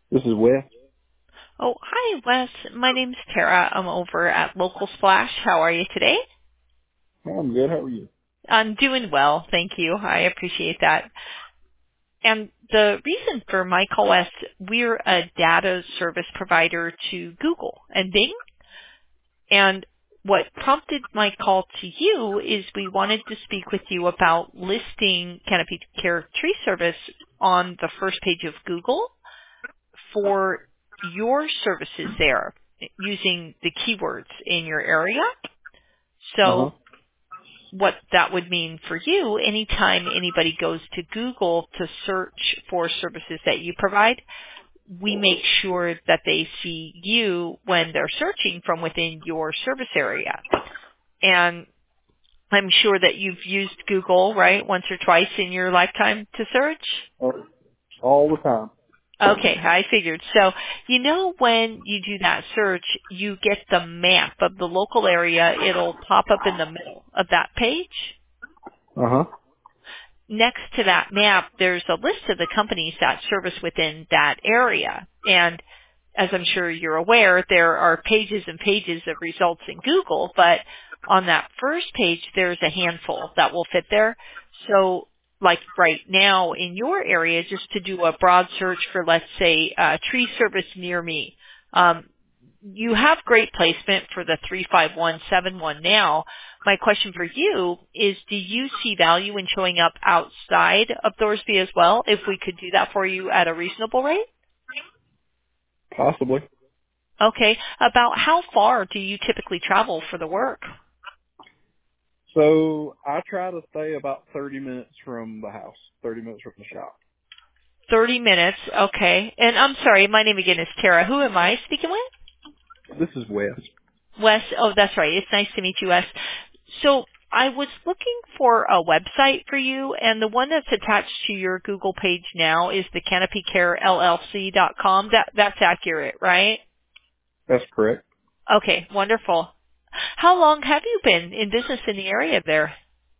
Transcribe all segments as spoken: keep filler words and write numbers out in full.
This is Wes. Oh, hi, Wes. My name's Tara. I'm over at Local Splash. How are you today? I'm good. How are you? I'm doing well, thank you. I appreciate that. And the reason for my call, Wes, we're a data service provider to Google and Bing. And what prompted my call to you is we wanted to speak with you about listing Canopy Care Tree Service on the first page of Google for your services there using the keywords in your area. Uh huh. So what that would mean for you, anytime anybody goes to Google to search for services that you provide, we make sure that they see you when they're searching from within your service area. And I'm sure that you've used Google, right, once or twice in your lifetime to search? All all the time. Okay, I figured. So, you know when you do that search, you get the map of the local area. It'll pop up in the middle of that page. Uh huh. Next to that map, there's a list of the companies that service within that area. And as I'm sure you're aware, there are pages and pages of results in Google, but on that first page, there's a handful that will fit there. So like right now in your area, just to do a broad search for, let's say, uh, tree service near me, um, you have great placement for the three five one seven one now. My question for you is, do you see value in showing up outside of Thorsby as well if we could do that for you at a reasonable rate? Possibly. Okay. About how far do you typically travel for the work? So I try to stay about thirty minutes from the house, thirty minutes from the shop. thirty minutes. Okay. And I'm sorry, my name again is Tara. Who am I speaking with? This is Wes. Wes. Oh, that's right. It's nice to meet you, Wes. So I was looking for a website for you, and the one that's attached to your Google page now is the canopy care L L C dot com. That, that's accurate, right? That's correct. Okay, wonderful. How long have you been in business in the area there?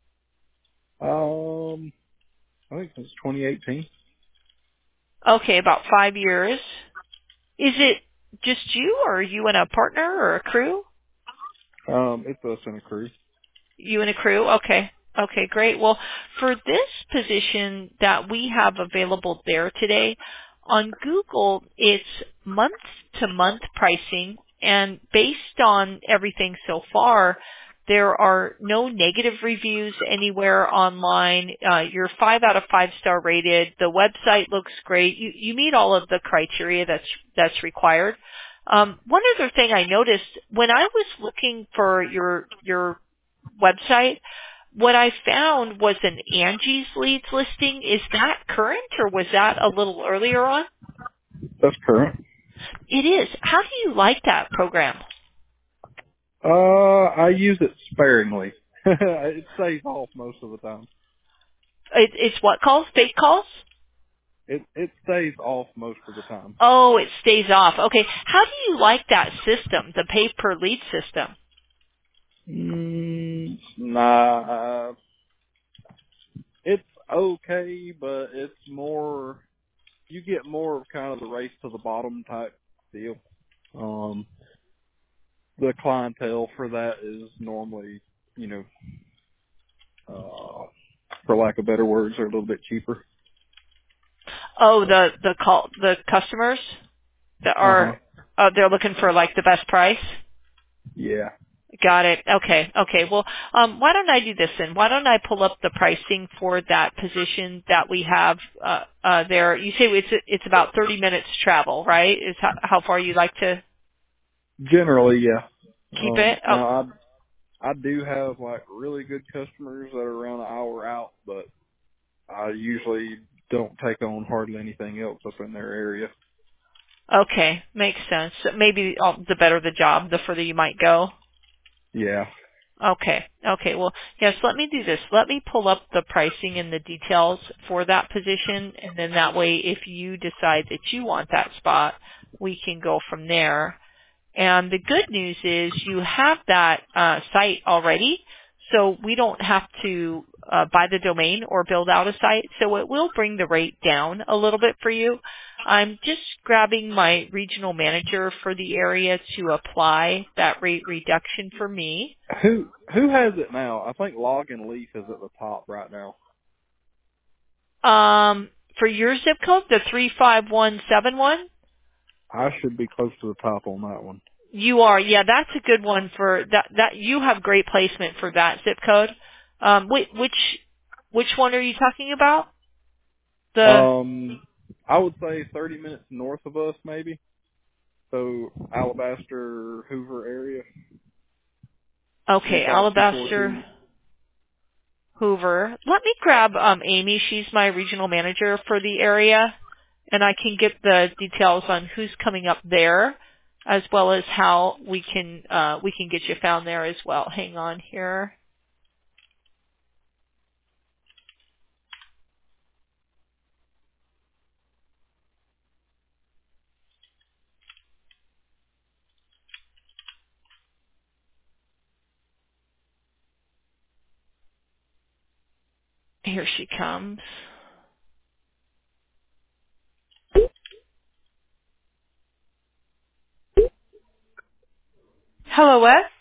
Um, I think it's twenty eighteen. Okay, about five years. Is it just you, or are you and a partner or a crew? Um, it's us in a crew. You and a crew? Okay. Okay, great. Well, for this position that we have available there today, on Google, it's month to month pricing, and based on everything so far, there are no negative reviews anywhere online. Uh, you're five out of five star rated. The website looks great. You, you meet all of the criteria that's, that's required. Um, one other thing I noticed when I was looking for your, your website, what I found was an Angie's Leads listing. Is that current, or was that a little earlier on? That's current. It is. How do you like that program? Uh, I use it sparingly. It stays off most of the time. It, it's what calls? Fake calls? It it stays off most of the time. Oh, it stays off. Okay. How do you like that system, the pay per lead system? Mm, nah, it's okay, but it's more. You get more of kind of the race to the bottom type deal. Um, the clientele for that is normally, you know, uh, for lack of better words, are a little bit cheaper. Oh, the the call the customers that Uh huh. are uh, they're looking for like the best price. Yeah. Got it. Okay. Okay. Well, um, why don't I do this then? Why don't I pull up the pricing for that position that we have uh, uh, there? You say it's it's about thirty minutes travel, right? Is how, how far you like to Generally, yeah. keep Um, it? Oh, now I I do have like really good customers that are around an hour out, but I usually don't take on hardly anything else up in their area. okay. Makes sense. Maybe uh, the better the job, the further you might go. Yeah. Okay. Okay. Well, yes, let me do this. Let me pull up the pricing and the details for that position, and then that way if you decide that you want that spot, we can go from there. And the good news is you have that uh, site already, so we don't have to uh, buy the domain or build out a site. So it will bring the rate down a little bit for you. I'm just grabbing my regional manager for the area to apply that rate reduction for me. Who who has it now? I think Log and Leaf is at the top right now. Um, for your zip code, the three five one seven one? I should be close to the top on that one. You are, yeah, that's a good one for that. That you have great placement for that zip code. Um, wait, which which one are you talking about? The Um, I would say thirty minutes north of us, maybe. So Alabaster, Hoover area, three okay, five two four Alabaster two. Hoover. Let me grab um, Amy. She's my regional manager for the area, and I can get the details on who's coming up there, as well as how we can uh, we can get you found there as well. Hang on here. Here she comes. Hello, Wes.